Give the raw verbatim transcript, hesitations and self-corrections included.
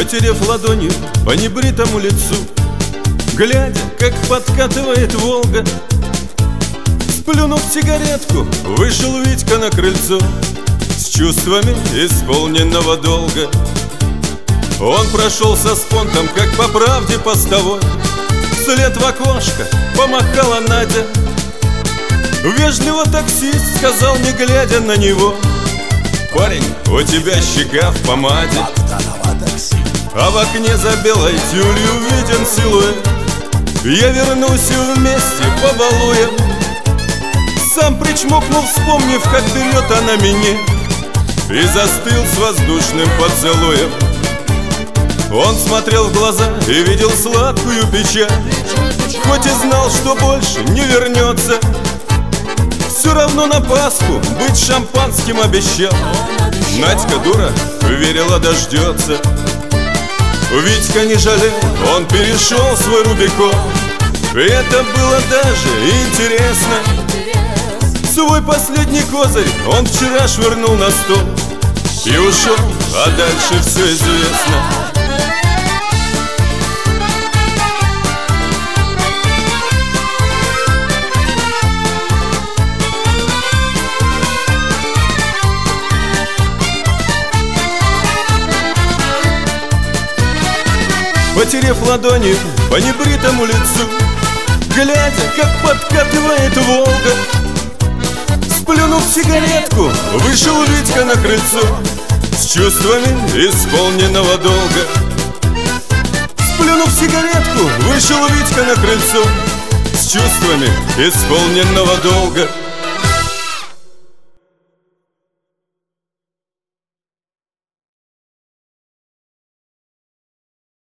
потеряв ладонью по небритому лицу, глядя, как подкатывает Волга. Сплюнув сигаретку, вышел Витька на крыльцо с чувствами исполненного долга. Он прошелся с понтом, как по правде постовой. Вслед в окошко помахала Надя. Вежливо таксист сказал, не глядя на него: парень, у тебя щека в помаде. А в окне за белой тюлью виден силуэт. Я вернусь и вместе побалуем. Сам причмокнул, вспомнив, как берет она меня, и застыл с воздушным поцелуем. Он смотрел в глаза и видел сладкую печаль, хоть и знал, что больше не вернется. Все равно на Пасху быть шампанским обещал. Надька, дура, верила, дождется. Витька не жалел, он перешел свой Рубикон. Это было даже интересно. Свой последний козырь он вчера швырнул на стол и ушел, а дальше все известно. Потеряв ладони по небритому лицу, глядя, как подкатывает Волга, сплюнув сигаретку, вышел Витька на крыльцо с чувствами исполненного долга. Сплюнув сигаретку, вышел Витька на крыльцо с чувствами исполненного долга.